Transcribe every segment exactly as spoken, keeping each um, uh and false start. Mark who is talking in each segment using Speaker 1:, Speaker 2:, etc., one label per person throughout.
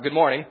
Speaker 1: Good morning.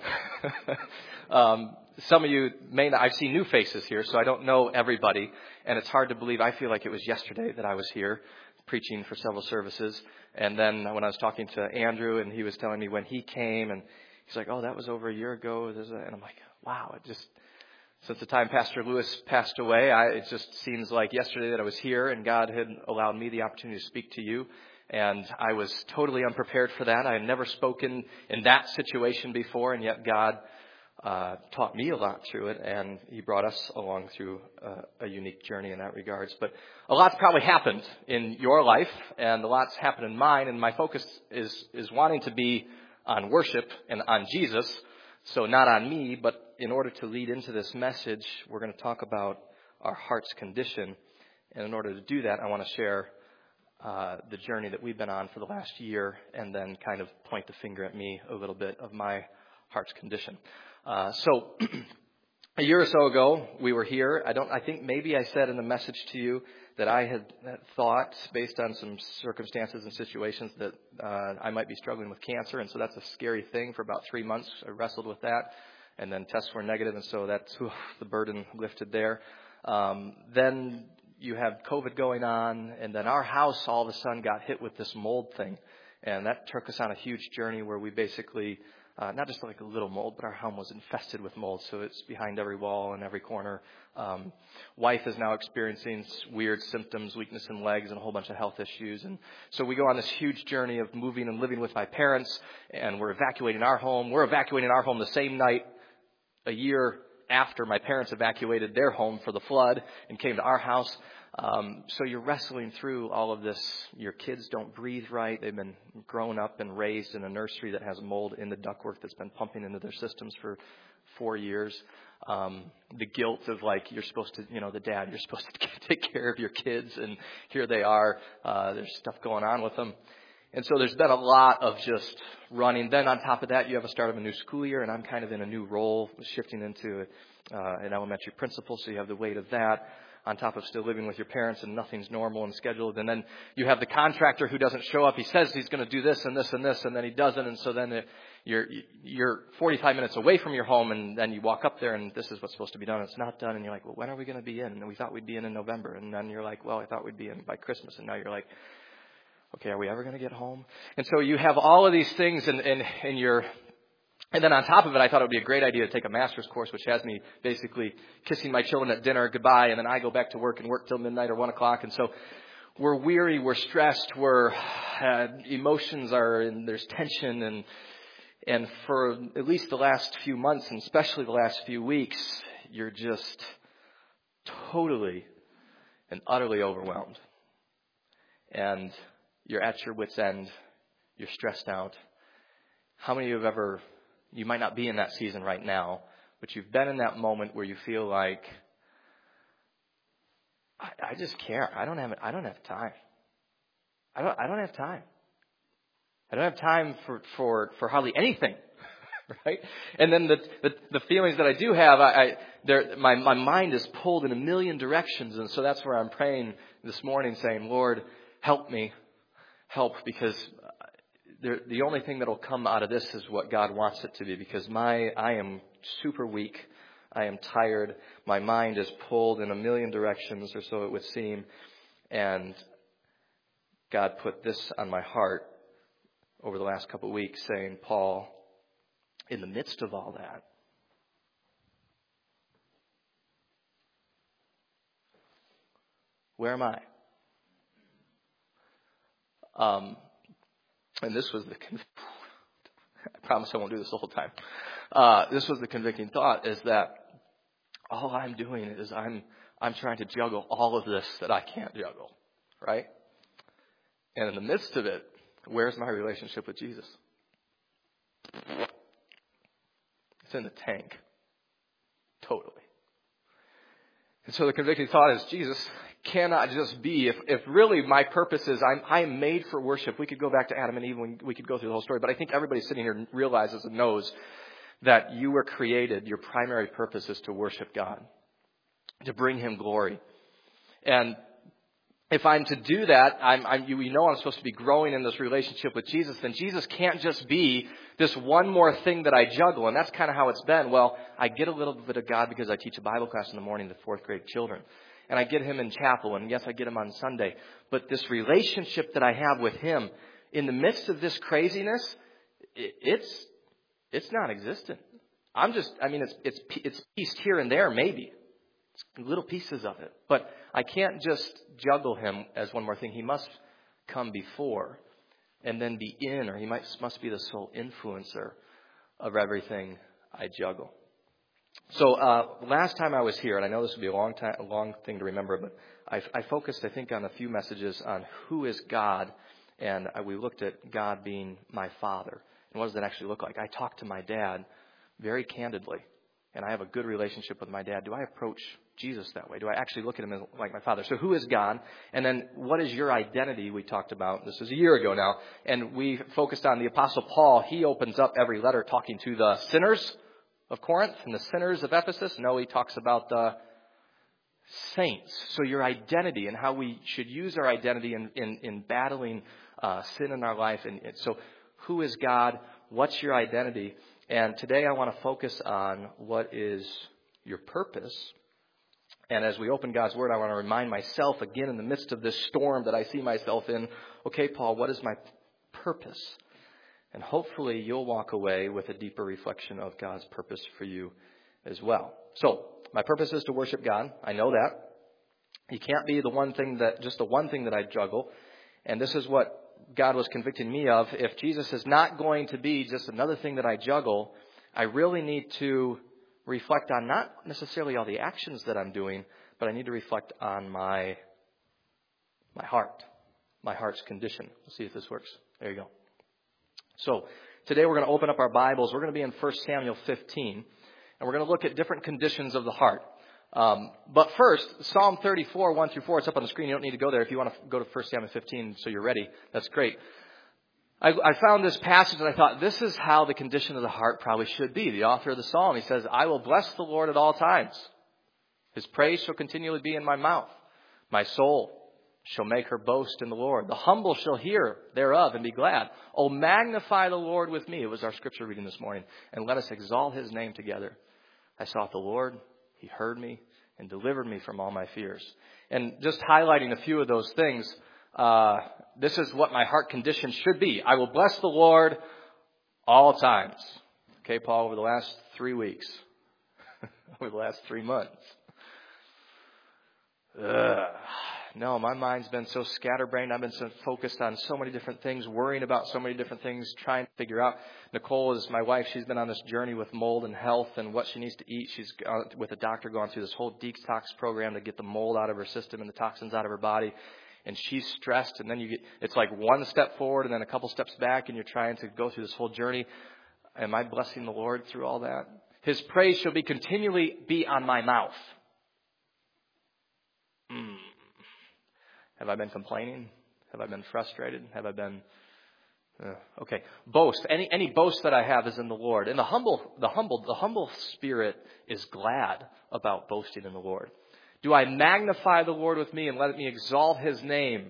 Speaker 1: um, some of you may not, I've seen new faces here, so I don't know everybody, and it's hard to believe. I feel like it was yesterday that I was here preaching for several services, and then when I was talking to Andrew, and he was telling me when he came, and he's like, oh, that was over a year ago, and I'm like, wow, it just, since the time Pastor Lewis passed away, I, it just seems like yesterday that I was here, and God had allowed me the opportunity to speak to you. And I was totally unprepared for that. I had never spoken in that situation before, and yet God uh, taught me a lot through it, and He brought us along through uh, a unique journey in that regards. But a lot's probably happened in your life, and a lot's happened in mine, and my focus is is wanting to be on worship and on Jesus, so not on me. But in order to lead into this message, we're going to talk about our heart's condition, and in order to do that, I want to share Uh, the journey that we've been on for the last year, and then kind of point the finger at me a little bit of my heart's condition. Uh, so a year or so ago, we were here. I don't. I think maybe I said in the message to you that I had thought, based on some circumstances and situations, that uh, I might be struggling with cancer, and so that's a scary thing. For about three months, I wrestled with that, and then tests were negative, and so that's oof, the burden lifted there. Um, then you have COVID going on, and then our house all of a sudden got hit with this mold thing. And that took us on a huge journey where we basically, uh, not just like a little mold, but our home was infested with mold. So it's behind every wall and every corner. Um, wife is now experiencing weird symptoms, weakness in legs, and a whole bunch of health issues. And so we go on this huge journey of moving and living with my parents, and we're evacuating our home. We're evacuating our home the same night a year after my parents evacuated their home for the flood and came to our house. Um, so you're wrestling through all of this. Your kids don't breathe right. They've been grown up and raised in a nursery that has mold in the ductwork that's been pumping into their systems for four years. Um, the guilt of, like, you're supposed to, you know, the dad, you're supposed to take care of your kids, and here they are. Uh, there's stuff going on with them. And so there's been a lot of just running. Then on top of that, you have a start of a new school year, and I'm kind of in a new role, shifting into uh, an elementary principal, so you have the weight of that, on top of still living with your parents and nothing's normal and scheduled. And then you have the contractor who doesn't show up. He says he's going to do this and this and this, and then he doesn't. And so then you're you're forty-five minutes away from your home, and then you walk up there, and this is what's supposed to be done. It's not done. And you're like, well, when are we going to be in? And we thought we'd be in in November. And then you're like, well, I thought we'd be in by Christmas. And now you're like, okay, are we ever going to get home? And so you have all of these things in, in, in your... And then on top of it, I thought it would be a great idea to take a master's course, which has me basically kissing my children at dinner goodbye, and then I go back to work and work till midnight or one o'clock. And so we're weary, we're stressed, we're uh, emotions are, and there's tension, and and for at least the last few months, and especially the last few weeks, you're just totally and utterly overwhelmed, and you're at your wit's end. You're stressed out. How many of you have ever? You might not be in that season right now, but you've been in that moment where you feel like, I, I just care. I don't have. I don't have time. I don't. I don't have time. I don't have time for for, for hardly anything, right? And then the, the the feelings that I do have, I, I there my my mind is pulled in a million directions, and so that's where I'm praying this morning, saying, Lord, help me, help, because The, the only thing that will come out of this is what God wants it to be, because my I am super weak. I am tired. My mind is pulled in a million directions, or so it would seem. And God put this on my heart over the last couple of weeks, saying, Paul, in the midst of all that, where am I? Um. And this was the, I promise I won't do this the whole time. Uh, this was the convicting thought, is that all I'm doing is I'm, I'm trying to juggle all of this that I can't juggle, right? And in the midst of it, where's my relationship with Jesus? It's in the tank. Totally. And so the convicting thought is, Jesus cannot just be, if, if really my purpose is I'm, I'm made for worship. We could go back to Adam and Eve and we could go through the whole story, but I think everybody sitting here realizes and knows that you were created, your primary purpose is to worship God, to bring Him glory. And if I'm to do that, I'm, I'm, you know I'm supposed to be growing in this relationship with Jesus, then Jesus can't just be This one more thing that I juggle, and that's kind of how it's been. Well, I get a little bit of God because I teach a Bible class in the morning to fourth grade children. And I get him in chapel, and yes, I get him on Sunday. But this relationship that I have with him, in the midst of this craziness, it's it's non-existent. I'm just, I mean, it's it's it's pieced here and there, maybe. It's little pieces of it. But I can't just juggle him as one more thing. He must come before and then be in, or he might must be the sole influencer of everything I juggle. So uh, last time I was here, and I know this will be a long time, a long thing to remember, but I, I focused, I think, on a few messages on who is God, and we looked at God being my Father. And what does that actually look like? I talked to my dad very candidly, and I have a good relationship with my dad. Do I approach Jesus that way? Do I actually look at him as like my Father? So who is God? And then what is your identity? We talked about, this was a year ago now, and we focused on the Apostle Paul. He opens up every letter talking to the sinners of Corinth and the sinners of Ephesus. No, he talks about the saints. So your identity and how we should use our identity in, in, in battling uh, sin in our life. And so who is God? What's your identity? And today I want to focus on what is your purpose. And as we open God's Word, I want to remind myself again in the midst of this storm that I see myself in, okay, Paul, what is my purpose? And hopefully you'll walk away with a deeper reflection of God's purpose for you as well. So my purpose is to worship God. I know that. He can't be the one thing that, just the one thing that I juggle. And this is what God was convicting me of. If Jesus is not going to be just another thing that I juggle, I really need to reflect on not necessarily all the actions that I'm doing, but I need to reflect on my, my heart, my heart's condition. Let's see if this works. There you go. So today we're going to open up our Bibles. We're going to be in First Samuel fifteen, and we're going to look at different conditions of the heart. Um, but first, Psalm thirty-four, one through four, it's up on the screen. You don't need to go there. If you want to go to First Samuel fifteen so you're ready, that's great. I, I found this passage and I thought, this is how the condition of the heart probably should be. The author of the Psalm, he says, I will bless the Lord at all times. His praise shall continually be in my mouth. My soul shall make her boast in the Lord. The humble shall hear thereof and be glad. Oh, magnify the Lord with me. It was our scripture reading this morning. And let us exalt his name together. I sought the Lord. He heard me and delivered me from all my fears. And just highlighting a few of those things, uh, this is what my heart condition should be. I will bless the Lord all times. Okay, Paul, over the last three weeks, over the last three months. Ugh. No, my mind's been so scatterbrained. I've been so focused on so many different things, worrying about so many different things, trying to figure out. Nicole is my wife. She's been on this journey with mold and health and what she needs to eat. She's gone, with a doctor going through this whole detox program to get the mold out of her system and the toxins out of her body. And she's stressed. And then you get, it's like one step forward and then a couple steps back, and you're trying to go through this whole journey. Am I blessing the Lord through all that? His praise shall be continually be on my mouth. Mm. Have I been complaining? Have I been frustrated? Have I been uh, okay? Boast. Any any boast that I have is in the Lord. And the humble, the humble, the humble spirit is glad about boasting in the Lord. Do I magnify the Lord with me and let me exalt his name?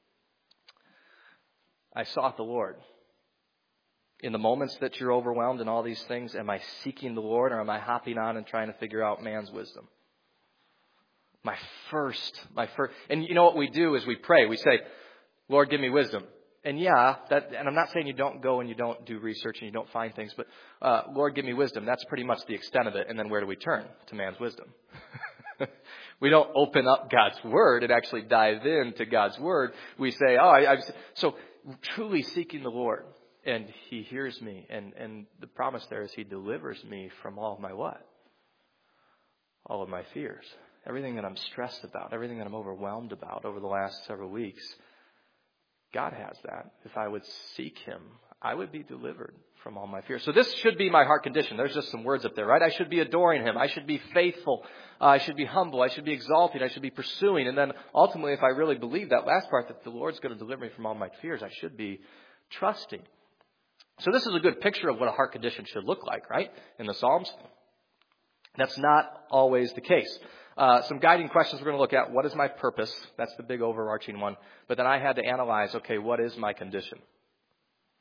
Speaker 1: I sought the Lord. In the moments that you're overwhelmed in all these things, am I seeking the Lord, or am I hopping on and trying to figure out man's wisdom? My first, my first, and you know what we do is we pray. We say, Lord, give me wisdom. And yeah, that, and I'm not saying you don't go and you don't do research and you don't find things, but uh, Lord, give me wisdom. That's pretty much the extent of it. And then where do we turn? To man's wisdom. We don't open up God's word and actually dive into God's word. We say, oh, I, I've, so truly seeking the Lord, and he hears me. And, and the promise there is he delivers me from all of my what? All of my fears. Everything that I'm stressed about, everything that I'm overwhelmed about over the last several weeks, God has that. If I would seek him, I would be delivered from all my fears. So this should be my heart condition. There's just some words up there, right? I should be adoring him. I should be faithful. Uh, I should be humble. I should be exalted. I should be pursuing. And then ultimately, if I really believe that last part, that the Lord's going to deliver me from all my fears, I should be trusting. So this is a good picture of what a heart condition should look like, right? In the Psalms. That's not always the case. Uh, some guiding questions we're going to look at. What is my purpose? That's the big overarching one. But then I had to analyze, okay, what is my condition?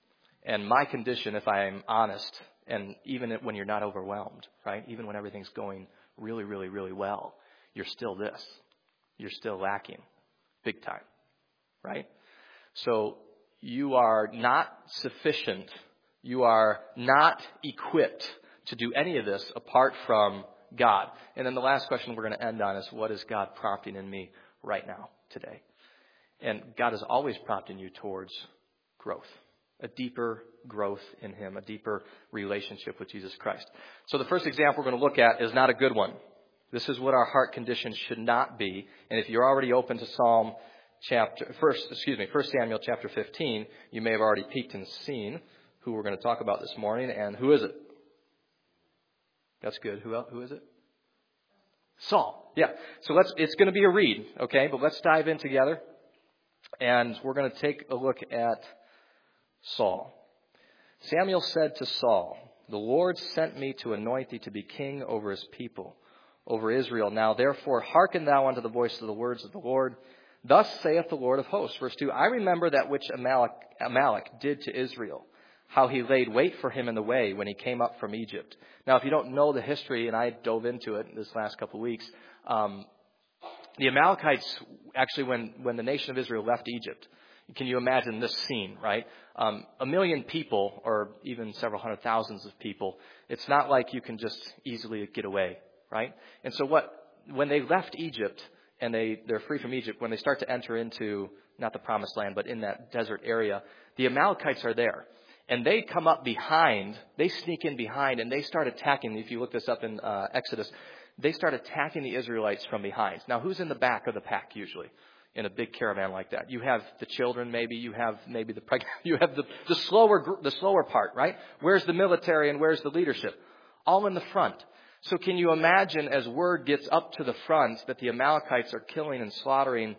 Speaker 1: And my condition, if I'm honest, and even when you're not overwhelmed, right? Even when everything's going really, really, really well, you're still this. You're still lacking big time, right? So you are not sufficient. You are not equipped to do any of this apart from God. And then the last question we're going to end on is, what is God prompting in me right now, today? And God is always prompting you towards growth, a deeper growth in Him, a deeper relationship with Jesus Christ. So the first example we're going to look at is not a good one. This is what our heart condition should not be. And if you're already open to Psalm chapter, first, excuse me, First Samuel chapter fifteen, you may have already peeked and seen who we're going to talk about this morning. And who is it? That's good. Who else? Who is it? Saul. Yeah. So let's. It's going to be a read, okay? But let's dive in together, and we're going to take a look at Saul. Samuel said to Saul, "The Lord sent me to anoint thee to be king over His people, over Israel. Now therefore hearken thou unto the voice of the words of the Lord. Thus saith the Lord of hosts." Verse two, "I remember that which Amalek, Amalek did to Israel, how he laid wait for him in the way when he came up from Egypt." Now, if you don't know the history, and I dove into it this last couple of weeks, um, the Amalekites, actually, when, when the nation of Israel left Egypt, can you imagine this scene, right? Um, a million people, or even several hundred thousands of people, it's not like you can just easily get away, right? And so what, when they left Egypt, and they, they're free from Egypt, when they start to enter into, not the promised land, but in that desert area, the Amalekites are there. And they come up behind, they sneak in behind, and they start attacking. If you look this up in uh, Exodus, they start attacking the Israelites from behind. Now, who's in the back of the pack usually in a big caravan like that? You have the children, maybe. You have maybe the pregnant. You have the, the slower the slower part, right? Where's the military and where's the leadership? All in the front. So can you imagine, as word gets up to the front that the Amalekites are killing and slaughtering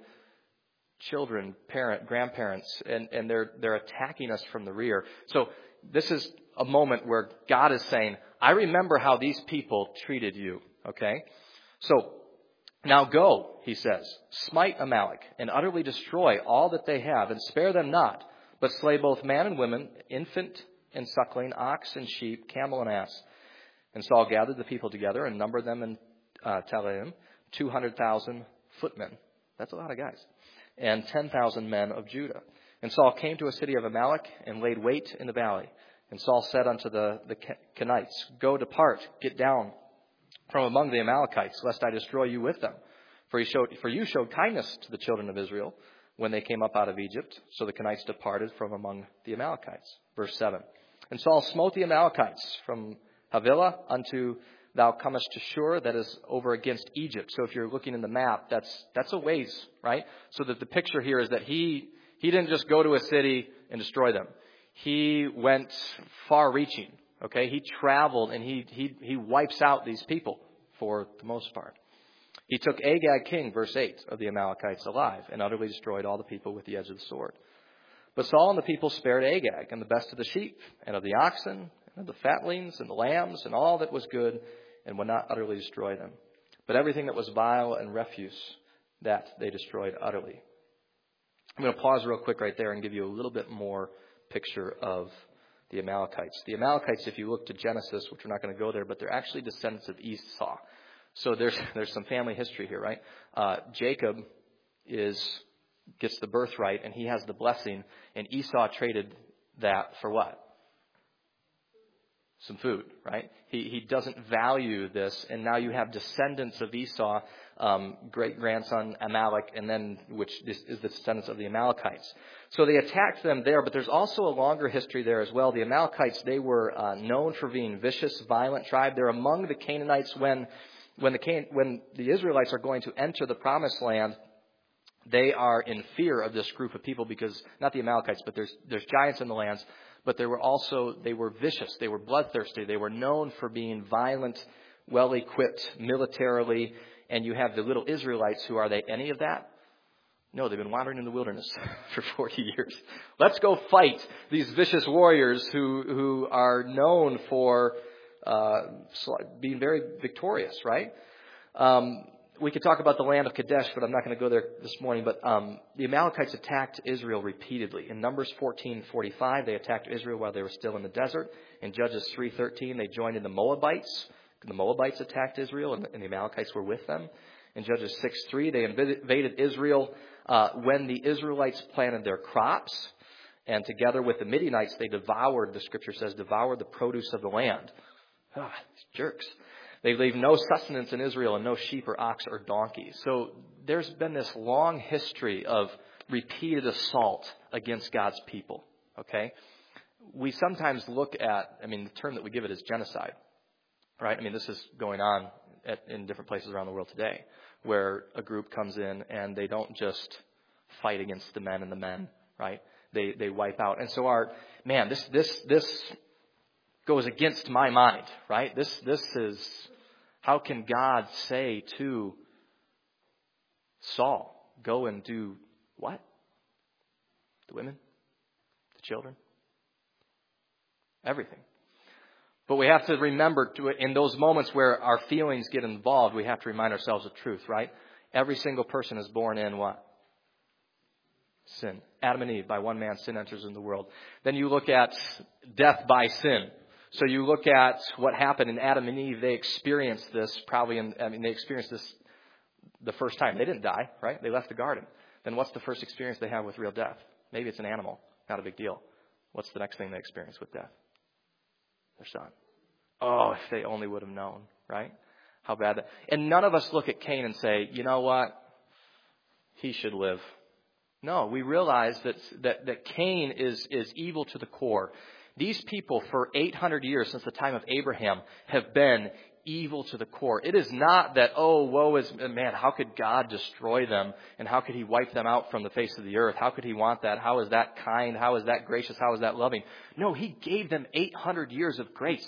Speaker 1: children, parent, grandparents, and, and they're they're attacking us from the rear. So this is a moment where God is saying, I remember how these people treated you, okay? So now go, he says, smite Amalek and utterly destroy all that they have, and spare them not, but slay both man and woman, infant and suckling, ox and sheep, camel and ass. And Saul gathered the people together and numbered them in uh, Telaim, two hundred thousand footmen. That's a lot of guys. And ten thousand men of Judah. And Saul came to a city of Amalek and laid wait in the valley. And Saul said unto the, the Kenites, Go, depart, get down from among the Amalekites, lest I destroy you with them. For, he showed, for you showed kindness to the children of Israel when they came up out of Egypt. So the Kenites departed from among the Amalekites. Verse seven. And Saul smote the Amalekites from Havilah unto thou comest to Shur, that is over against Egypt. So if you're looking in the map, that's that's a ways, right? So that the picture here is that he he didn't just go to a city and destroy them. He went far-reaching. Okay, he traveled and he he he wipes out these people for the most part. He took Agag king, verse eight, of the Amalekites alive, and utterly destroyed all the people with the edge of the sword. But Saul and the people spared Agag and the best of the sheep and of the oxen and of the fatlings and the lambs and all that was good, and would not utterly destroy them. But everything that was vile and refuse, that they destroyed utterly. I'm going to pause real quick right there and give you a little bit more picture of the Amalekites. The Amalekites, if you look to Genesis, which we're not going to go there, but they're actually descendants of Esau. So there's there's some family history here, right? Uh, Jacob is gets the birthright, and he has the blessing, and Esau traded that for what? Some food, right? He he doesn't value this, and now you have descendants of Esau, um, great grandson Amalek, and then which is, is the descendants of the Amalekites. So they attacked them there, but there's also a longer history there as well. The Amalekites, they were uh, known for being vicious, violent tribe. They're among the Canaanites when when the Can- when the Israelites are going to enter the Promised Land. They are in fear of this group of people because not the Amalekites, but there's there's giants in the lands. But they were also, they were vicious. They were bloodthirsty. They were known for being violent, well-equipped militarily. And you have the little Israelites who, are they any of that? No, they've been wandering in the wilderness for forty years. Let's go fight these vicious warriors who, who are known for uh, being very victorious, right? Um, we could talk about the land of Kadesh, but I'm not going to go there this morning. But um, the Amalekites attacked Israel repeatedly. In Numbers fourteen forty-five, they attacked Israel while they were still in the desert. In Judges three thirteen, they joined in the Moabites. The Moabites attacked Israel, and the Amalekites were with them. In Judges six three, they invaded Israel uh, when the Israelites planted their crops. And together with the Midianites, they devoured, the scripture says, devoured the produce of the land. Ah, these jerks. They leave no sustenance in Israel and no sheep or ox or donkey. So there's been this long history of repeated assault against God's people. Okay? We sometimes look at, I mean, the term that we give it is genocide. Right? I mean, this is going on at, in different places around the world today, where a group comes in and they don't just fight against the men and the men, right? They they wipe out. And so our, man, this this this goes against my mind, right? This this is, how can God say to Saul, go and do what? The women? The children? Everything. But we have to remember, to, in those moments where our feelings get involved, we have to remind ourselves of truth, right? Every single person is born in what? Sin. Adam and Eve, by one man, sin enters in the world. Then you look at death by sin. So you look at what happened in Adam and Eve. They experienced this probably, in, I mean, they experienced this the first time. They didn't die, right? They left the garden. Then what's the first experience they have with real death? Maybe it's an animal. Not a big deal. What's the next thing they experience with death? Their son. Oh, if they only would have known, right? How bad that. And none of us look at Cain and say, you know what? He should live. No, we realize that that, that Cain is, is evil to the core. These people for eight hundred years, since the time of Abraham, have been evil to the core. It is not that, oh, woe is, man, how could God destroy them? And how could he wipe them out from the face of the earth? How could he want that? How is that kind? How is that gracious? How is that loving? No, he gave them eight hundred years of grace.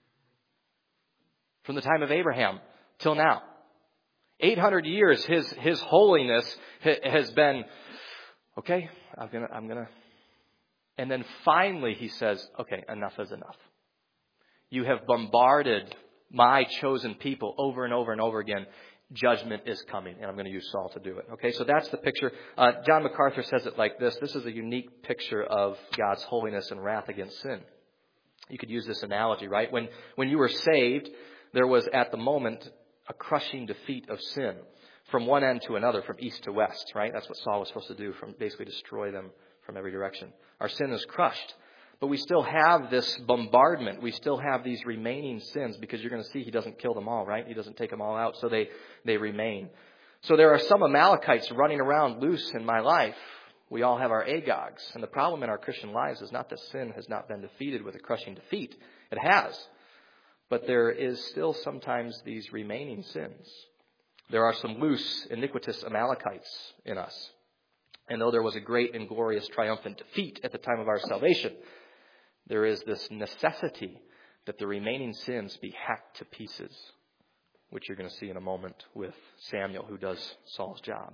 Speaker 1: From the time of Abraham till now. eight hundred years, his, his holiness has been, okay, I'm going to, I'm going to. And then finally he says, okay, enough is enough. You have bombarded my chosen people over and over and over again. Judgment is coming, and I'm going to use Saul to do it. Okay, so that's the picture. Uh, John MacArthur says it like this. This is a unique picture of God's holiness and wrath against sin. You could use this analogy, right? When, when you were saved, there was at the moment a crushing defeat of sin from one end to another, from east to west, right? That's what Saul was supposed to do, from basically destroy them from every direction. Our sin is crushed. But we still have this bombardment. We still have these remaining sins, because you're going to see he doesn't kill them all, right? He doesn't take them all out, so they, they remain. So there are some Amalekites running around loose in my life. We all have our Agogs. And the problem in our Christian lives is not that sin has not been defeated with a crushing defeat. It has. But there is still sometimes these remaining sins. There are some loose, iniquitous Amalekites in us. And though there was a great and glorious triumphant defeat at the time of our salvation, there is this necessity that the remaining sins be hacked to pieces, which you're going to see in a moment with Samuel, who does Saul's job.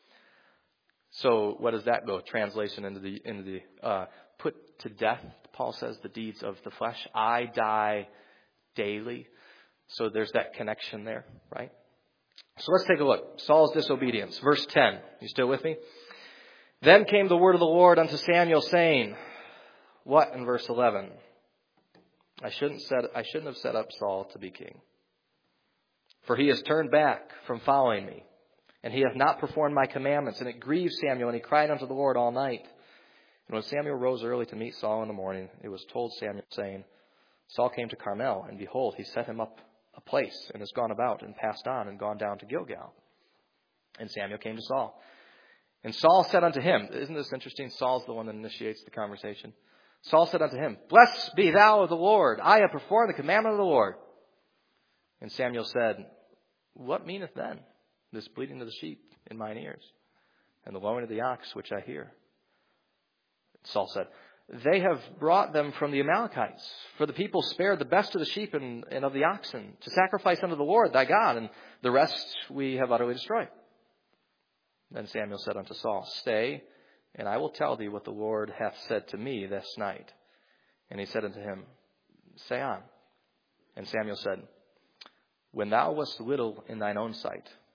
Speaker 1: So what does that go? Translation into the into the uh, put to death, Paul says, the deeds of the flesh. I die daily. So there's that connection there, right? So let's take a look. Saul's disobedience. Verse ten. You still with me? Then came the word of the Lord unto Samuel, saying, what in verse eleven? I shouldn't set, I shouldn't have set up Saul to be king. For he has turned back from following me, and he hath not performed my commandments. And it grieved Samuel, and he cried unto the Lord all night. And when Samuel rose early to meet Saul in the morning, it was told Samuel, saying, Saul came to Carmel, and behold, he set him up a place, and has gone about, and passed on, and gone down to Gilgal. And Samuel came to Saul. And Saul said unto him, isn't this interesting? Saul's the one that initiates the conversation. Saul said unto him, blessed be thou of the Lord. I have performed the commandment of the Lord. And Samuel said, what meaneth then this bleating of the sheep in mine ears, and the lowing of the ox which I hear? Saul said, they have brought them from the Amalekites, for the people spared the best of the sheep and, and of the oxen to sacrifice unto the Lord thy God, and the rest we have utterly destroyed. Then Samuel said unto Saul, stay, and I will tell thee what the Lord hath said to me this night. And he said unto him, say on. And Samuel said, when thou wast little in thine own sight,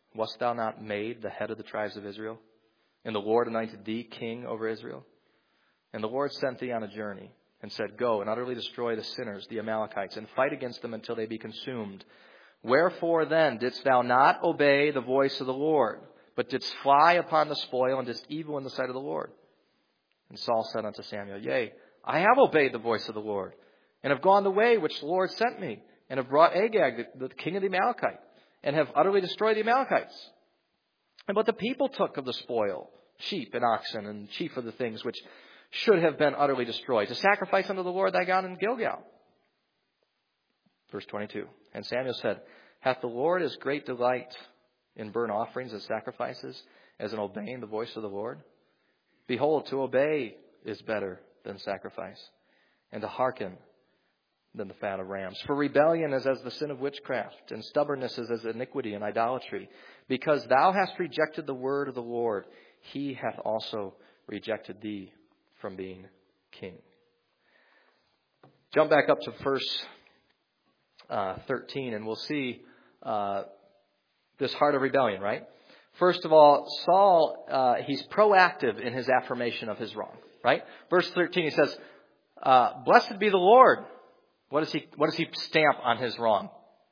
Speaker 1: Wast thou not made the head of the tribes of Israel? And the Lord anointed thee king over Israel? And the Lord sent thee on a journey and said, Go and utterly destroy the sinners, the Amalekites, and fight against them until they be consumed. Wherefore then didst thou not obey the voice of the Lord, but didst fly upon the spoil and didst evil in the sight of the Lord? And Saul said unto Samuel, Yea, I have obeyed the voice of the Lord, and have gone the way which the Lord sent me, and have brought Agag, the, the king of the Amalekites, and have utterly destroyed the Amalekites. And but the people took of the spoil, sheep and oxen, and chief of the things which should have been utterly destroyed, to sacrifice unto the Lord thy God in Gilgal. Verse twenty-two. And Samuel said, Hath the Lord as great delight in burnt offerings and sacrifices as in obeying the voice of the Lord? Behold, to obey is better than sacrifice, and to hearken than the fat of rams. For rebellion is as the sin of witchcraft, and stubbornness is as iniquity and idolatry. Because thou hast rejected the word of the Lord, he hath also rejected thee from being king. Jump back up to verse uh, thirteen, and we'll see uh, this heart of rebellion, right? First of all, Saul, uh, he's proactive in his affirmation of his wrong, right? Verse thirteen, he says, uh, Blessed be the Lord. What does he, what does he stamp on his wrong?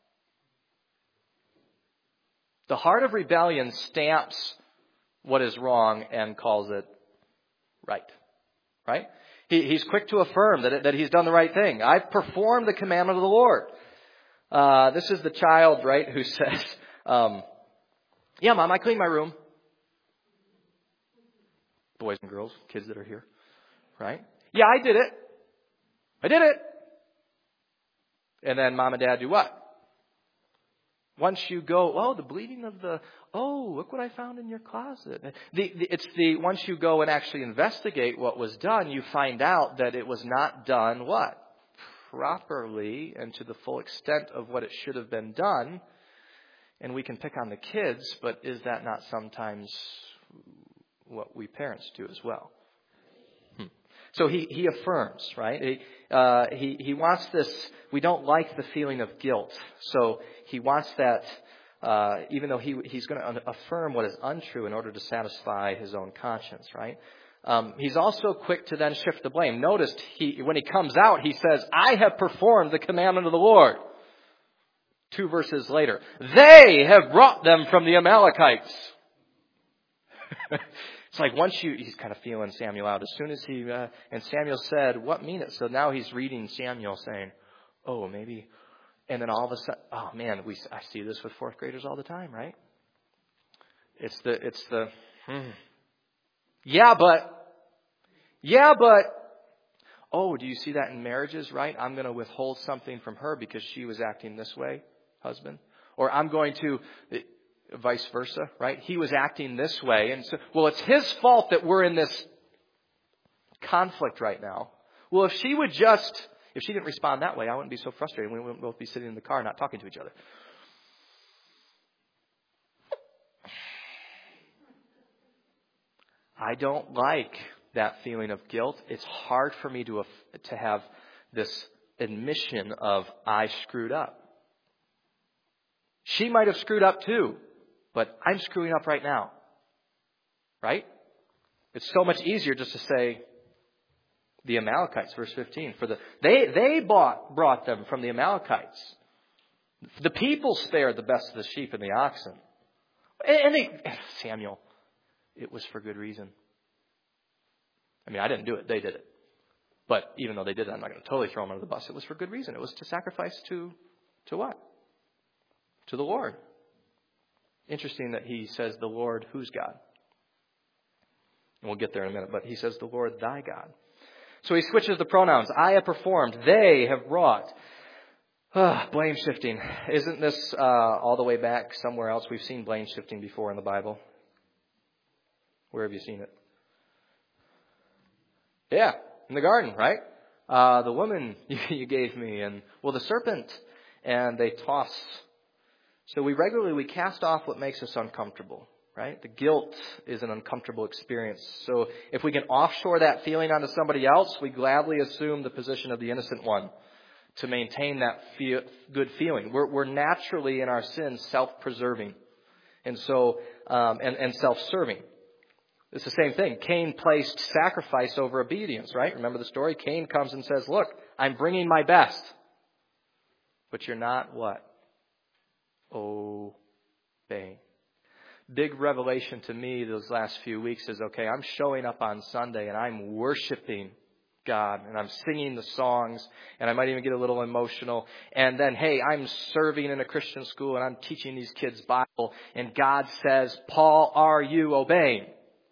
Speaker 1: The heart of rebellion stamps what is wrong and calls it right. Right? He, he's quick to affirm that, it, that he's done the right thing. I've performed the commandment of the Lord. Uh, this is the child, right, who says, um, yeah, Mom, I cleaned my room. Boys and girls, kids that are here. Right? Yeah, I did it. I did it. And then Mom and Dad do what? Once you go, oh, the bleeding of the, oh, look what I found in your closet. The, the, it's the, once you go and actually investigate what was done, you find out that it was not done what? Properly and to the full extent of what it should have been done. And we can pick on the kids, but is that not sometimes what we parents do as well? Hmm. So he, he affirms, right? He, uh, he, he wants this, we don't like the feeling of guilt. So he wants that, uh, even though he, he's going to affirm what is untrue in order to satisfy his own conscience, right? Um, he's also quick to then shift the blame. Notice he, when he comes out, he says, I have performed the commandment of the Lord. Two verses later, they have brought them from the Amalekites. It's like once you, he's kind of feeling Samuel out. As soon as he, uh, and Samuel said, what mean it? So now he's reading Samuel saying, oh, maybe. And then all of a sudden, oh man, we, I see this with fourth graders all the time, right? It's the, it's the, hmm. yeah, but, yeah, but, oh, do you see that in marriages, right? I'm going to withhold something from her because she was acting this way, husband. Or I'm going to, vice versa, right? He was acting this way. And so, well, it's his fault that we're in this conflict right now. Well, if she would just, if she didn't respond that way, I wouldn't be so frustrated. We wouldn't both be sitting in the car not talking to each other. I don't like that feeling of guilt. It's hard for me to, to have this admission of I screwed up. She might have screwed up too, but I'm screwing up right now. Right? It's so much easier just to say the Amalekites, verse fifteen. For the they they bought brought them from the Amalekites. The people spared the best of the sheep and the oxen. And they, Samuel, it was for good reason. I mean, I didn't do it. They did it. But even though they did it, I'm not going to totally throw them under the bus. It was for good reason. It was to sacrifice to, to what? To the Lord. Interesting that he says the Lord, who's God? And we'll get there in a minute. But he says the Lord, thy God. So he switches the pronouns. I have performed. They have wrought. Ah, blame shifting. Isn't this uh, all the way back somewhere else? We've seen blame shifting before in the Bible. Where have you seen it? Yeah, in the garden, right? Uh, the woman you gave me, and, well, the serpent, and they toss. So we regularly, we cast off what makes us uncomfortable, right? The guilt is an uncomfortable experience. So if we can offshore that feeling onto somebody else, we gladly assume the position of the innocent one to maintain that feel, good feeling. We're, we're naturally in our sins self-preserving. And so, um, and, and self-serving. It's the same thing. Cain placed sacrifice over obedience, right? Remember the story? Cain comes and says, look, I'm bringing my best. But you're not what? Obeying. Big revelation to me those last few weeks is, okay, I'm showing up on Sunday and I'm worshiping God and I'm singing the songs and I might even get a little emotional. And then, hey, I'm serving in a Christian school and I'm teaching these kids Bible. And God says, Paul, are you obeying?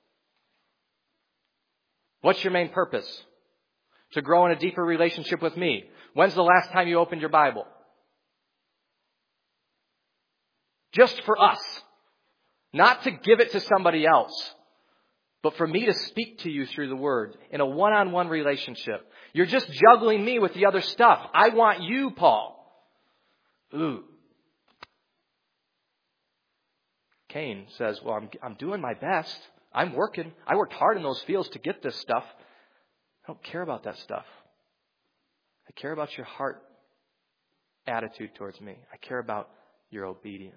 Speaker 1: What's your main purpose? To grow in a deeper relationship with me. When's the last time you opened your Bible? Just for us. Not to give it to somebody else, but for me to speak to you through the Word in a one-on-one relationship. You're just juggling me with the other stuff. I want you, Paul. Ooh. Cain says, well, I'm, I'm doing my best. I'm working. I worked hard in those fields to get this stuff. I don't care about that stuff. I care about your heart attitude towards me. I care about your obedience.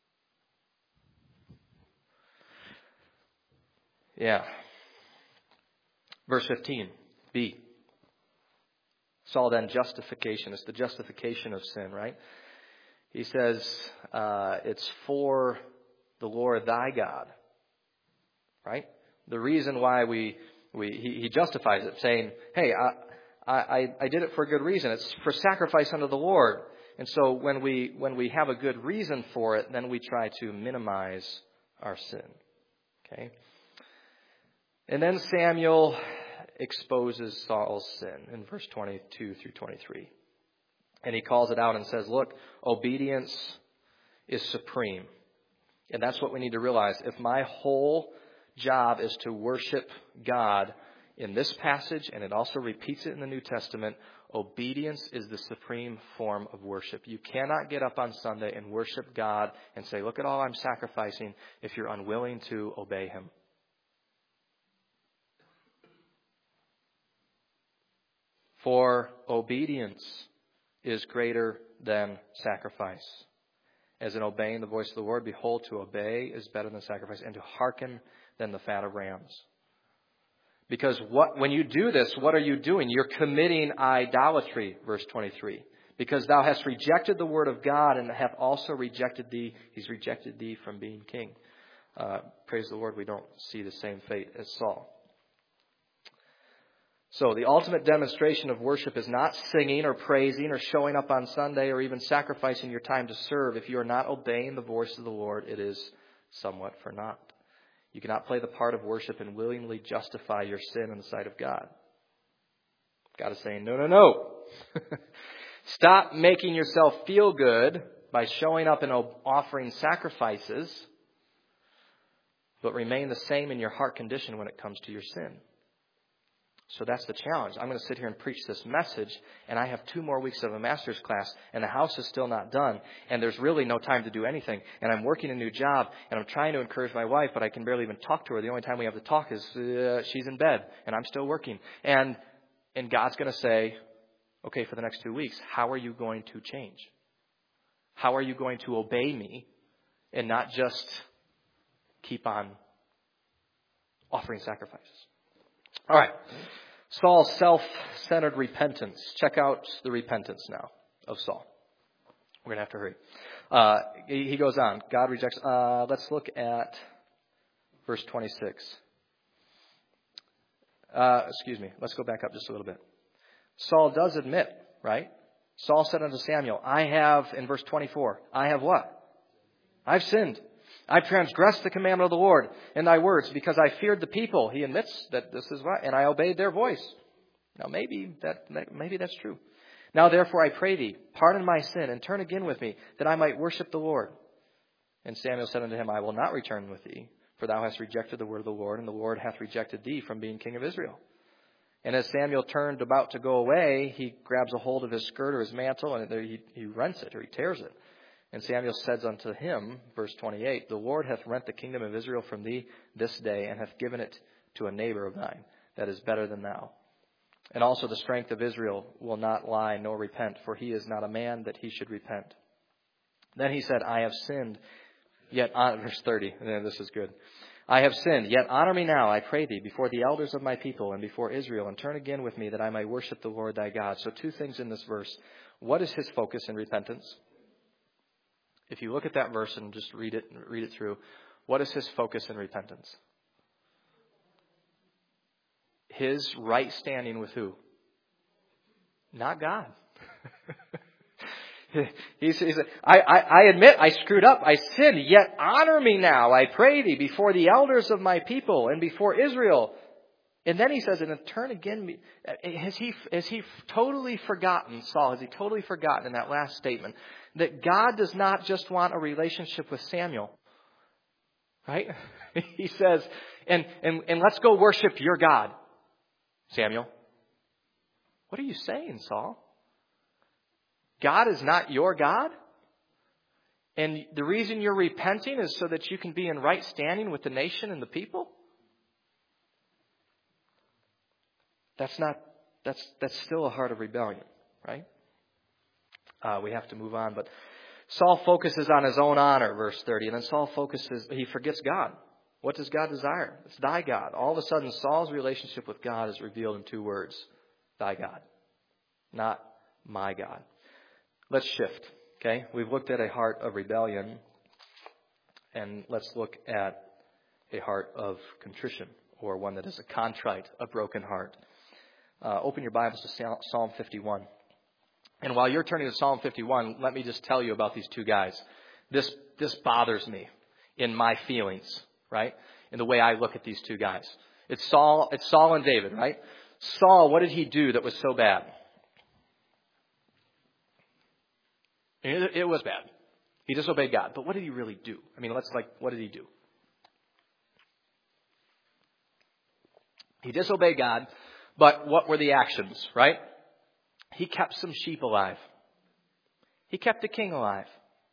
Speaker 1: Yeah. Verse fifteen, B. Saul then justification. It's the justification of sin, right? He says uh, it's for the Lord thy God, right? The reason why we we he, he justifies it, saying, "Hey, I, I I did it for a good reason. It's for sacrifice unto the Lord." And so when we when we have a good reason for it, then we try to minimize our sin. Okay. And then Samuel exposes Saul's sin in verse twenty-two through twenty-three. And he calls it out and says, look, obedience is supreme. And that's what we need to realize. If my whole job is to worship God in this passage, and it also repeats it in the New Testament, obedience is the supreme form of worship. You cannot get up on Sunday and worship God and say, look at all I'm sacrificing, if you're unwilling to obey Him. For obedience is greater than sacrifice. As in obeying the voice of the Lord, behold, to obey is better than sacrifice, and to hearken than the fat of rams. Because what when you do this, what are you doing? You're committing idolatry, verse twenty-three. Because thou hast rejected the word of God, and hath also rejected thee. He's rejected thee from being king. Uh, praise the Lord, we don't see the same fate as Saul. So the ultimate demonstration of worship is not singing or praising or showing up on Sunday or even sacrificing your time to serve. If you are not obeying the voice of the Lord, it is somewhat for naught. You cannot play the part of worship and willingly justify your sin in the sight of God. God is saying, no, no, no. Stop making yourself feel good by showing up and offering sacrifices, but remain the same in your heart condition when it comes to your sin. So that's the challenge. I'm going to sit here and preach this message, and I have two more weeks of a master's class, and the house is still not done, and there's really no time to do anything, and I'm working a new job, and I'm trying to encourage my wife, but I can barely even talk to her. The only time we have to talk is uh, she's in bed, and I'm still working. And and God's going to say, okay, for the next two weeks, how are you going to change? How are you going to obey me and not just keep on offering sacrifices? All right. Saul's self-centered repentance. Check out the repentance now of Saul. We're going to have to hurry. Uh, he, he goes on. God rejects. Uh, let's look at verse twenty-six. Uh, excuse me. Let's go back up just a little bit. Saul does admit, right? Saul said unto Samuel, I have, in verse twenty-four, I have what? I've sinned. I've transgressed the commandment of the Lord in thy words because I feared the people. He admits that this is right, and I obeyed their voice. Now maybe that maybe that's true. Now therefore I pray thee, pardon my sin, and turn again with me, that I might worship the Lord. And Samuel said unto him, I will not return with thee, for thou hast rejected the word of the Lord, and the Lord hath rejected thee from being king of Israel. And as Samuel turned about to go away, he grabs a hold of his skirt or his mantle, and he, he rents it, or he tears it. And Samuel says unto him, verse twenty-eight, the Lord hath rent the kingdom of Israel from thee this day, and hath given it to a neighbor of thine, that is better than thou. And also the strength of Israel will not lie nor repent, for he is not a man that he should repent. Then he said, I have sinned Yet, on, verse thirty, and this is good. I have sinned, yet honor me now, I pray thee, before the elders of my people and before Israel, and turn again with me that I may worship the Lord thy God. So two things in this verse. What is his focus in repentance? If you look at that verse and just read it, read it through, what is his focus in repentance? His right standing with who? Not God. He says, I, I, I admit I screwed up. I sinned. Yet honor me now, I pray thee, before the elders of my people and before Israel. And then he says, and turn again. Has he, has he totally forgotten, Saul, has he totally forgotten in that last statement that God does not just want a relationship with Samuel? Right? He says, and, and, and let's go worship your God, Samuel. What are you saying, Saul? God is not your God? And the reason you're repenting is so that you can be in right standing with the nation and the people? That's not, that's, that's still a heart of rebellion, right? Uh, we have to move on. But Saul focuses on his own honor, verse thirty. And then Saul focuses, he forgets God. What does God desire? It's thy God. All of a sudden, Saul's relationship with God is revealed in two words. Thy God. Not my God. Let's shift, okay? We've looked at a heart of rebellion, and let's look at a heart of contrition, or one that is a contrite, a broken heart. Uh, open your Bibles to Psalm fifty-one. And while you're turning to Psalm fifty-one, let me just tell you about these two guys. This, this bothers me in my feelings, right? In the way I look at these two guys. It's Saul, it's Saul and David, right? Saul, what did he do that was so bad? It was bad. He disobeyed God. But what did he really do? I mean, let's like, what did he do? He disobeyed God, but what were the actions, right? He kept some sheep alive. He kept the king alive.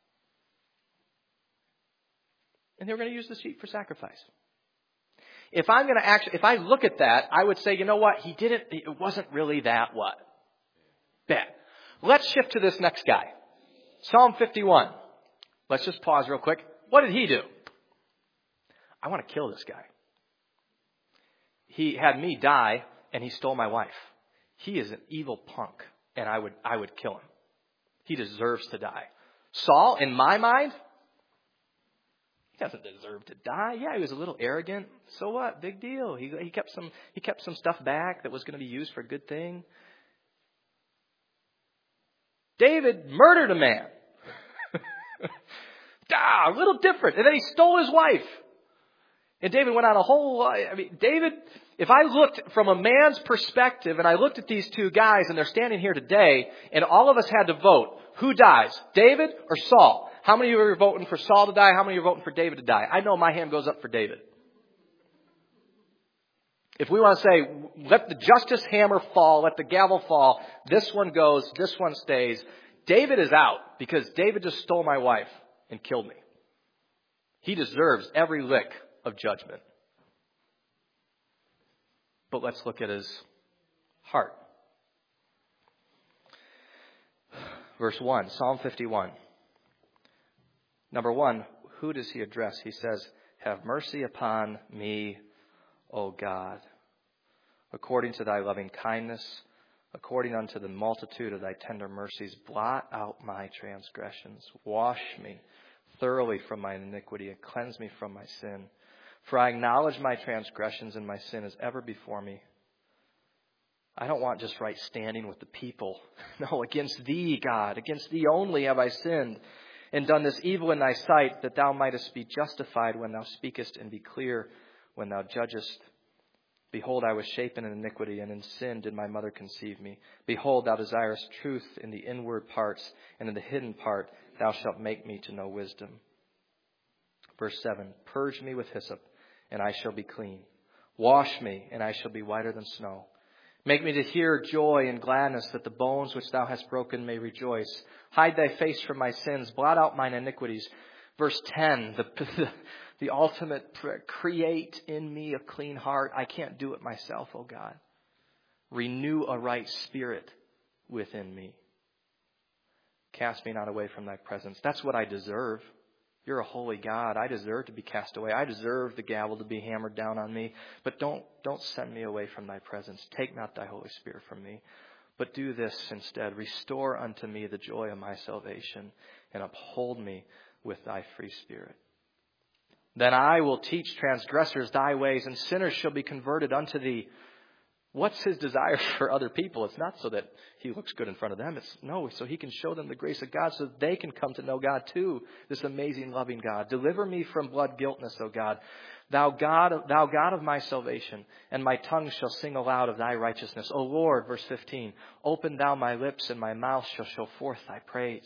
Speaker 1: And they were going to use the sheep for sacrifice. If I'm going to actually, if I look at that, I would say, you know what? He didn't, it wasn't really that what? Bad. Let's shift to this next guy. Psalm fifty-one. Let's just pause real quick. What did he do? I want to kill this guy. He had me die, and he stole my wife. He is an evil punk, and I would I would kill him. He deserves to die. Saul, in my mind, he doesn't deserve to die. Yeah, he was a little arrogant. So what? Big deal. He he kept some he kept some stuff back that was going to be used for a good thing. David murdered a man. ah, a little different. And then he stole his wife. And David went on a whole, I mean, David, if I looked from a man's perspective and I looked at these two guys and they're standing here today and all of us had to vote, who dies? David or Saul? How many of you are voting for Saul to die? How many of you are voting for David to die? I know my hand goes up for David. If we want to say, let the justice hammer fall, let the gavel fall, this one goes, this one stays. David is out because David just stole my wife and killed me. He deserves every lick of judgment. But let's look at his heart. Verse one, Psalm fifty-one. Number one, who does he address? He says, have mercy upon me, O God, according to thy loving kindness, according unto the multitude of thy tender mercies, blot out my transgressions. Wash me thoroughly from my iniquity and cleanse me from my sin. For I acknowledge my transgressions, and my sin is ever before me. I don't want just right standing with the people. No, against thee, God, against thee only have I sinned, and done this evil in thy sight, that thou mightest be justified when thou speakest, and be clear when thou judgest. Behold, I was shapen in iniquity, and in sin did my mother conceive me. Behold, thou desirest truth in the inward parts, and in the hidden part thou shalt make me to know wisdom. Verse seven, purge me with hyssop, and I shall be clean. Wash me, and I shall be whiter than snow. Make me to hear joy and gladness, that the bones which thou hast broken may rejoice. Hide thy face from my sins, blot out mine iniquities. Verse ten, the, the, the ultimate, create in me a clean heart. I can't do it myself, O God. Renew a right spirit within me. Cast me not away from thy presence. That's what I deserve. You're a holy God. I deserve to be cast away. I deserve the gavel to be hammered down on me. But don't, don't send me away from thy presence. Take not thy Holy Spirit from me. But do this instead. Restore unto me the joy of my salvation, and uphold me with thy free spirit. Then I will teach transgressors thy ways, and sinners shall be converted unto thee. What's his desire for other people? It's not so that he looks good in front of them. It's no, so he can show them the grace of God so that they can come to know God too. This amazing, loving God. Deliver me from blood guiltness, O God. Thou God, thou God of my salvation, and my tongue shall sing aloud of thy righteousness. O Lord, verse fifteen, open thou my lips, and my mouth shall show forth thy praise.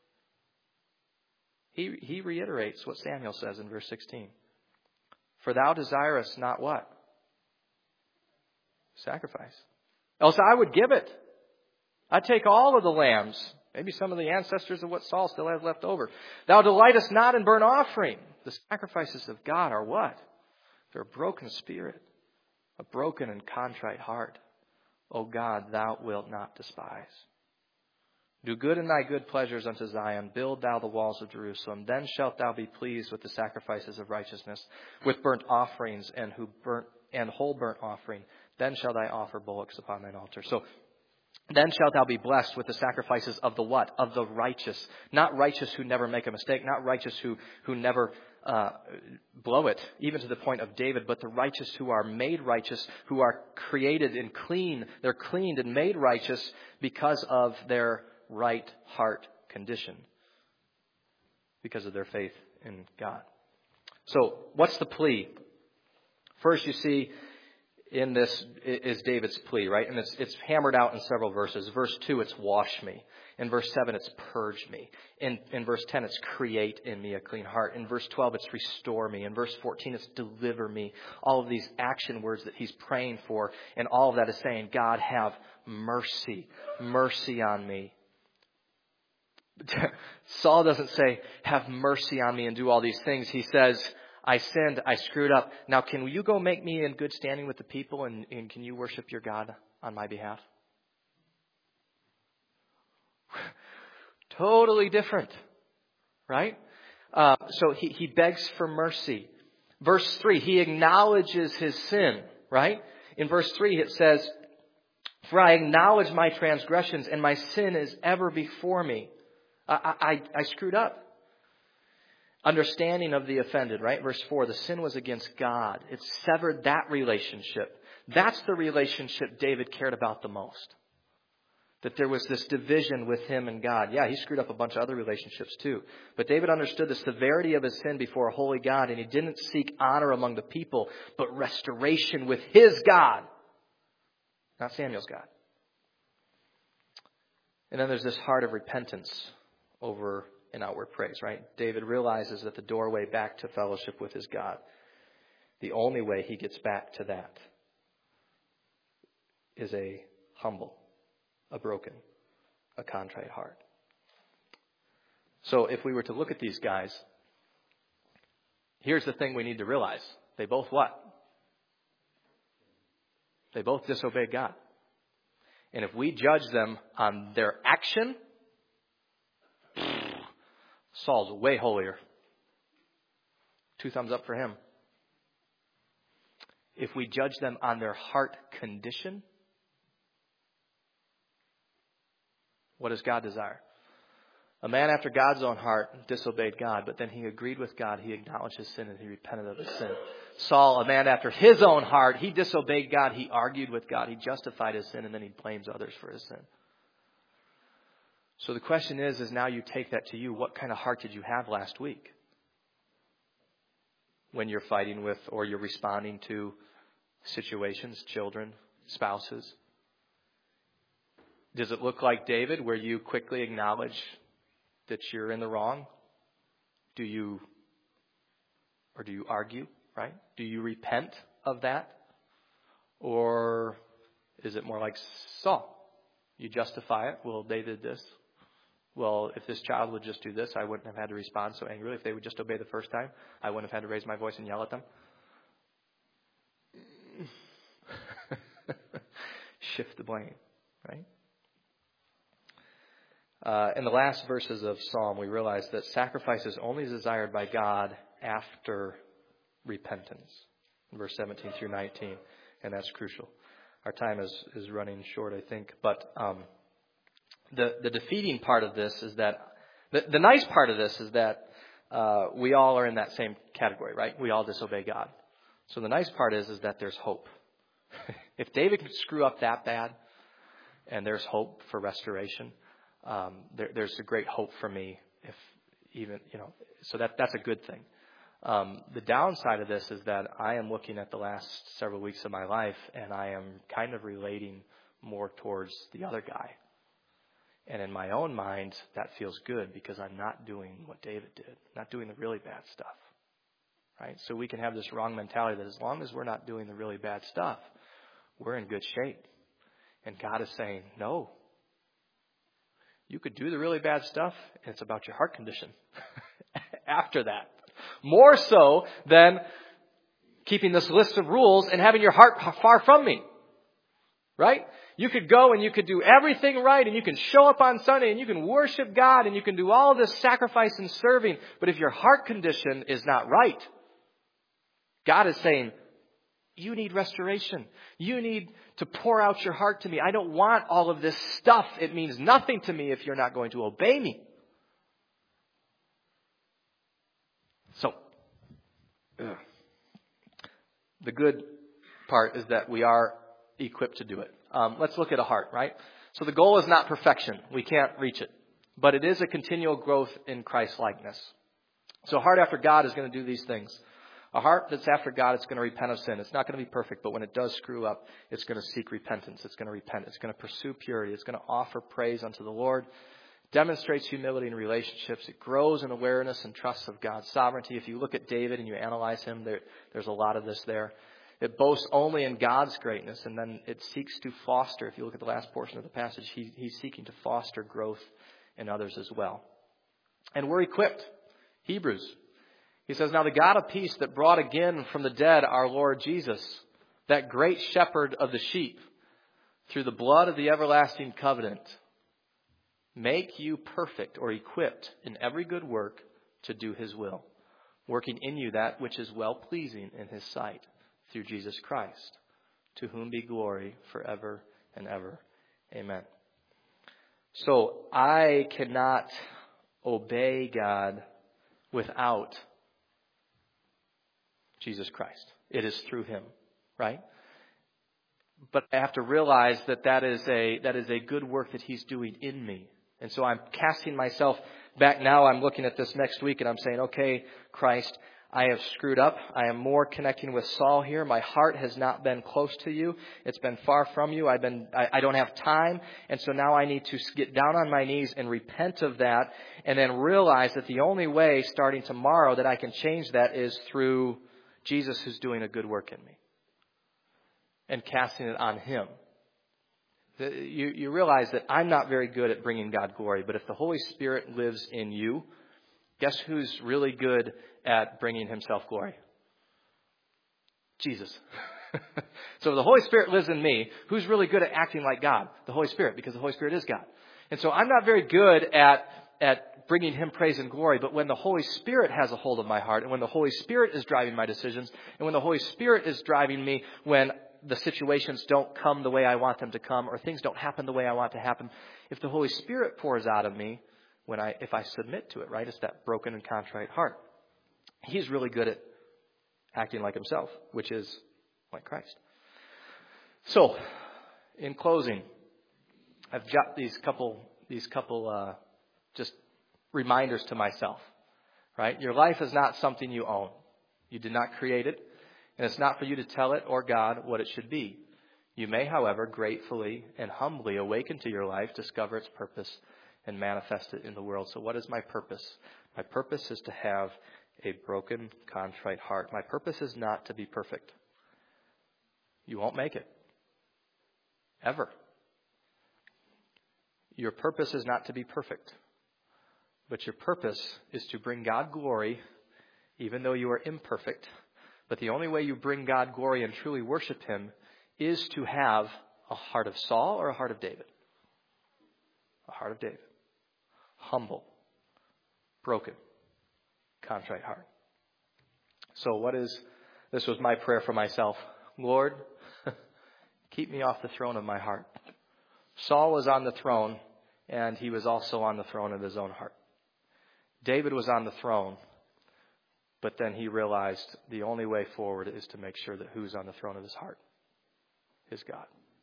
Speaker 1: He, he reiterates what Samuel says in verse sixteen. For thou desirest not what? Sacrifice. Else I would give it. I'd take all of the lambs. Maybe some of the ancestors of what Saul still has left over. Thou delightest not in burnt offering. The sacrifices of God are what? They're a broken spirit, a broken and contrite heart. O God, thou wilt not despise. Do good in thy good pleasures unto Zion. Build thou the walls of Jerusalem. Then shalt thou be pleased with the sacrifices of righteousness, with burnt offerings and who burnt and whole burnt offering. Then shall thou offer bullocks upon thine altar. So then shalt thou be blessed with the sacrifices of the what? Of the righteous. Not righteous who never make a mistake. Not righteous who, who never uh, blow it, even to the point of David. But the righteous who are made righteous, who are created and clean. They're cleaned and made righteous because of their right heart condition. Because of their faith in God. So what's the plea? First you see in this is David's plea, right? And it's it's hammered out in several verses. Verse two, it's wash me. In verse seven, it's purge me. In, in verse ten, it's create in me a clean heart. In verse twelve, it's restore me. In verse fourteen, it's deliver me. All of these action words that he's praying for. And all of that is saying, God, have mercy. Mercy on me. Saul doesn't say, have mercy on me and do all these things. He says, I sinned, I screwed up. Now, can you go make me in good standing with the people and, and can you worship your God on my behalf? Totally different, right? Uh, so he, he begs for mercy. Verse three, he acknowledges his sin, right? In verse three, it says, for I acknowledge my transgressions and my sin is ever before me. I, I, I screwed up. Understanding of the offended, right? Verse four, the sin was against God. It severed that relationship. That's the relationship David cared about the most. That there was this division with him and God. Yeah, he screwed up a bunch of other relationships too. But David understood the severity of his sin before a holy God, and he didn't seek honor among the people, but restoration with his God. Not Samuel's God. And then there's this heart of repentance over an outward praise, right? David realizes that the doorway back to fellowship with his God, the only way he gets back to that is a humble, a broken, a contrite heart. So if we were to look at these guys, here's the thing we need to realize. They both what? They both disobeyed God. And if we judge them on their action, Saul's way holier. Two thumbs up for him. If we judge them on their heart condition, what does God desire? A man after God's own heart disobeyed God, but then he agreed with God. He acknowledged his sin and he repented of his sin. Saul, a man after his own heart, he disobeyed God. He argued with God. He justified his sin and then he blames others for his sin. So the question is, is now you take that to you, what kind of heart did you have last week? When you're fighting with or you're responding to situations, children, spouses. Does it look like David where you quickly acknowledge that you're in the wrong? Do you, or do you argue, right? Do you repent of that? Or is it more like Saul? You justify it. Well, they did this. Well, if this child would just do this, I wouldn't have had to respond so angrily. If they would just obey the first time, I wouldn't have had to raise my voice and yell at them. Shift the blame, right? Uh, in the last verses of Psalm, we realize that sacrifice is only desired by God after repentance. Verse seventeen through nineteen. And that's crucial. Our time is, is running short, I think. But um, the, the defeating part of this is that, the, the nice part of this is that uh, we all are in that same category, right? We all disobey God. So the nice part is, is that there's hope. If David could screw up that bad, and there's hope for restoration, um, there, there's a great hope for me. If even, you know, so that that's a good thing. Um, the downside of this is that I am looking at the last several weeks of my life, and I am kind of relating more towards the other guy. And in my own mind, that feels good because I'm not doing what David did, not doing the really bad stuff. Right? So we can have this wrong mentality that as long as we're not doing the really bad stuff, we're in good shape. And God is saying, no. You could do the really bad stuff, and it's about your heart condition after that. More so than keeping this list of rules and having your heart far from me. Right? You could go and you could do everything right, and you can show up on Sunday and you can worship God and you can do all this sacrifice and serving. But if your heart condition is not right, God is saying, you need restoration. You need to pour out your heart to me. I don't want all of this stuff. It means nothing to me if you're not going to obey me. So, ugh. The good part is that we are equipped to do it. Um, let's look at a heart, right? So the goal is not perfection. We can't reach it. But it is a continual growth in Christ-likeness. So a heart after God is going to do these things. A heart that's after God, it's going to repent of sin. It's not going to be perfect, but when it does screw up, it's going to seek repentance. It's going to repent. It's going to pursue purity. It's going to offer praise unto the Lord. Demonstrates humility in relationships. It grows in awareness and trust of God's sovereignty. If you look at David and you analyze him, there, there's a lot of this there. It boasts only in God's greatness, and then it seeks to foster. If you look at the last portion of the passage, he, he's seeking to foster growth in others as well. And we're equipped. Hebrews. He says, now the God of peace that brought again from the dead our Lord Jesus, that great shepherd of the sheep, through the blood of the everlasting covenant, make you perfect or equipped in every good work to do his will, working in you that which is well-pleasing in his sight, through Jesus Christ, to whom be glory forever and ever. Amen. So I cannot obey God without Jesus Christ. It is through him, right? But I have to realize that that is a that is a good work that he's doing in me. And so I'm casting myself back now. I'm looking at this next week and I'm saying, okay, Christ, I have screwed up. I am more connecting with Saul here. My heart has not been close to you. It's been far from you. I've been, I, I don't have time. And so now I need to get down on my knees and repent of that. And then realize that the only way starting tomorrow that I can change that is through Jesus, who's doing a good work in me. And casting it on him. You, you realize that I'm not very good at bringing God glory. But if the Holy Spirit lives in you, guess who's really good at bringing himself glory? Jesus. So if the Holy Spirit lives in me, who's really good at acting like God? The Holy Spirit, because the Holy Spirit is God. And so I'm not very good at, at bringing him praise and glory, but when the Holy Spirit has a hold of my heart, and when the Holy Spirit is driving my decisions, and when the Holy Spirit is driving me when the situations don't come the way I want them to come, or things don't happen the way I want to happen, if the Holy Spirit pours out of me, when I if I submit to it, right? It's that broken and contrite heart. He's really good at acting like himself, which is like Christ. So, in closing, I've got these couple these couple uh, just reminders to myself, right? Your life is not something you own. You did not create it, and it's not for you to tell it or God what it should be. You may, however, gratefully and humbly awaken to your life, discover its purpose, and manifest it in the world. So what is my purpose? My purpose is to have a broken, contrite heart. My purpose is not to be perfect. You won't make it. Ever. Your purpose is not to be perfect. But your purpose is to bring God glory, even though you are imperfect. But the only way you bring God glory and truly worship him is to have a heart of Saul or a heart of David. A heart of David. humble, broken, contrite heart. So what is, this was my prayer for myself. Lord, keep me off the throne of my heart. Saul was on the throne, and he was also on the throne of his own heart. David was on the throne, but then he realized the only way forward is to make sure that who's on the throne of his heart is God.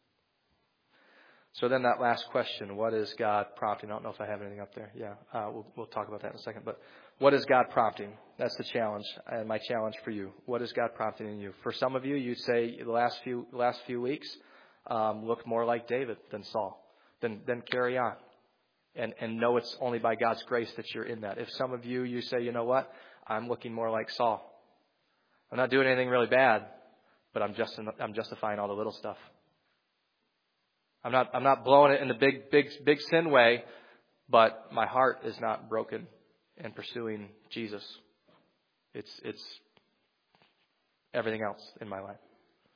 Speaker 1: So then that last question, what is God prompting? I don't know if I have anything up there. Yeah, uh, we'll, we'll talk about that in a second. But what is God prompting? That's the challenge, and my challenge for you. What is God prompting in you? For some of you, you'd say the last few last few weeks um, look more like David than Saul. Then then carry on, and and know it's only by God's grace that you're in that. If some of you, you say, you know what, I'm looking more like Saul. I'm not doing anything really bad, but I'm just I'm justifying all the little stuff. I'm not I'm not blowing it in the big big big sin way, but my heart is not broken and pursuing Jesus. It's it's everything else in my life.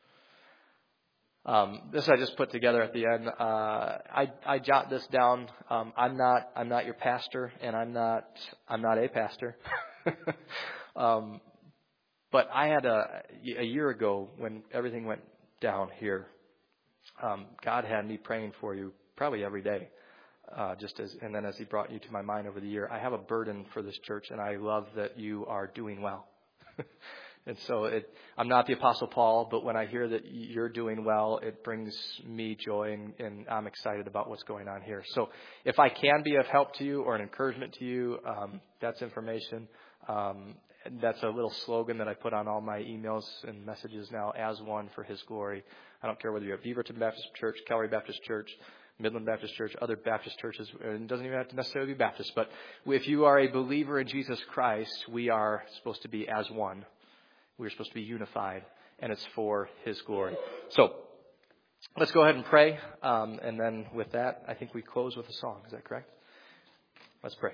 Speaker 1: Um, this I just put together at the end. Uh, I I jot this down. Um, I'm not I'm not your pastor, and I'm not I'm not a pastor. um, but I had a a year ago when everything went down here. Um, God had me praying for you probably every day, uh, just as, and then as He brought you to my mind over the year, I have a burden for this church, and I love that you are doing well. And so it, I'm not the Apostle Paul, but when I hear that you're doing well, it brings me joy, and, and I'm excited about what's going on here. So if I can be of help to you or an encouragement to you, um, that's information. Um, that's a little slogan that I put on all my emails and messages now, as one for His glory. I don't care whether you're at Beaverton Baptist Church, Calvary Baptist Church, Midland Baptist Church, other Baptist churches. And it doesn't even have to necessarily be Baptist, but if you are a believer in Jesus Christ, we are supposed to be as one. We're supposed to be unified, and it's for His glory. So let's go ahead and pray, um, and then with that, I think we close with a song. Is that correct? Let's pray.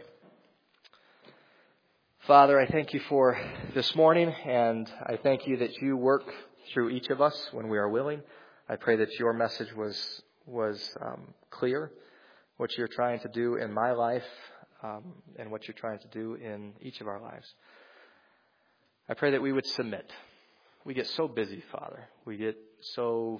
Speaker 1: Father, I thank you for this morning, and I thank you that you work through each of us when we are willing. I pray that your message was was um, clear, what you're trying to do in my life, um, and what you're trying to do in each of our lives. I pray that we would submit. We get so busy, Father. We get so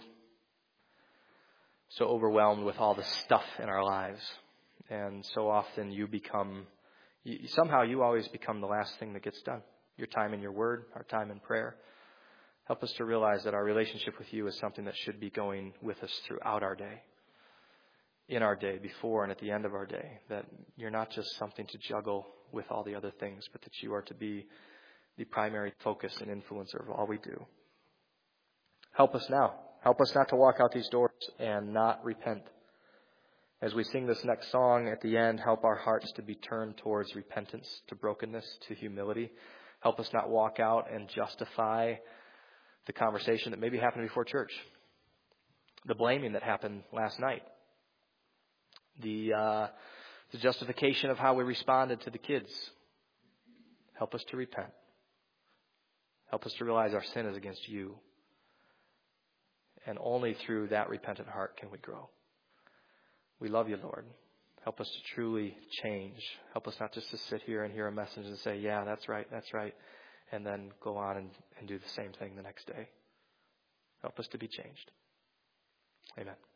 Speaker 1: so overwhelmed with all the stuff in our lives, and so often you become. You, somehow you always become the last thing that gets done. Your time in your word, our time in prayer. Help us to realize that our relationship with you is something that should be going with us throughout our day. In our day, before and at the end of our day. That you're not just something to juggle with all the other things, but that you are to be the primary focus and influencer of all we do. Help us now. Help us not to walk out these doors and not repent. As we sing this next song at the end, help our hearts to be turned towards repentance, to brokenness, to humility. Help us not walk out and justify the conversation that maybe happened before church, the blaming that happened last night, the uh, the justification of how we responded to the kids. Help us to repent. Help us to realize our sin is against you. And only through that repentant heart can we grow. We love you, Lord. Help us to truly change. Help us not just to sit here and hear a message and say, yeah, that's right, that's right, and then go on and, and do the same thing the next day. Help us to be changed. Amen.